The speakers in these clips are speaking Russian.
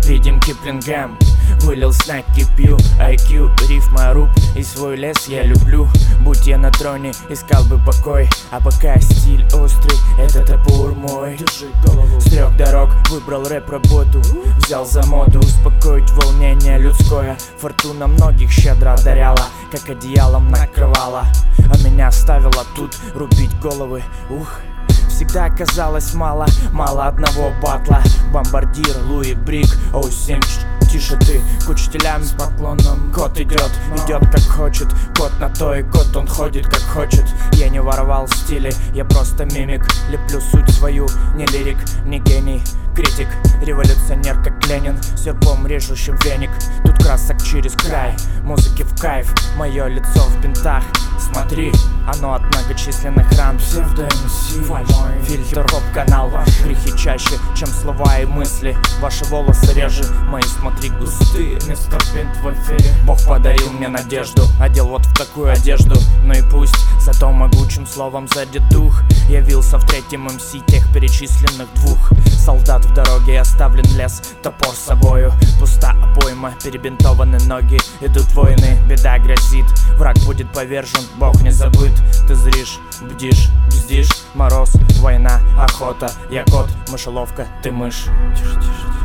видим Киплингем. Вылил снеки, пью IQ, рифма руб, и свой лес я люблю. Будь я на троне, искал бы покой, а пока стиль острый, это топор мой. Держи голову. С 3 дорог выбрал рэп-работу, взял за моду успокоить волнение людское. Фортуна многих щедро одаряла, как одеялом накрывала, а меня оставила тут рубить головы. Всегда казалось мало одного батла. Бомбардир, Луи Брик, О7. Тише ты, к учителям с поклоном. Кот идет как хочет, кот на то и кот, он ходит как хочет. Я не воровал стили, я просто мимик. Леплю суть свою, не лирик, не гений. Критик, революционер как Ленин, серпом режущим веник. Тут красок через край, музыки в кайф, мое лицо в бинтах. Смотри, оно от многочисленных ран. Псевдо-МС, фильтр, поп-канал. Грехи чаще, чем слова и мысли. Ваши волосы реже, мои смотри густые. Мистер Бинт в эфире. Бог подарил мне надежду, одел вот в такую одежду. Ну и пусть, зато могучим словом задет дух. Явился в 3-м МС тех перечисленных 2. Солдат в дороге, оставлен лес, топор с собою. Пуста обойма, перебинтованы ноги. Идут войны, беда грозит, враг будет повержен, Бог не забыт. Ты зришь, бдишь, бздишь, мороз, война, охота. Я кот, мышеловка, ты мышь. Тише.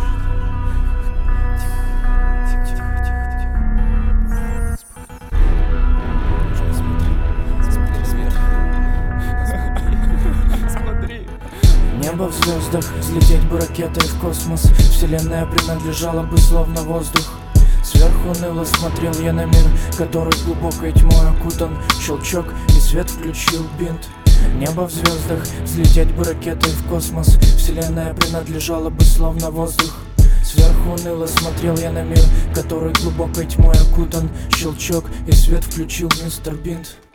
Небо в звездах, взлететь бы ракетой в космос. Вселенная принадлежала бы словно воздух. Сверху уныло смотрел я на мир, который глубокой тьмой окутан. Щелчок, и свет включил бинт. Небо в звездах, взлететь бы ракетой в космос. Вселенная принадлежала бы словно воздух. Сверху уныло смотрел я на мир, который глубокой тьмой окутан. Щелчок, и свет включил мистер Бинт.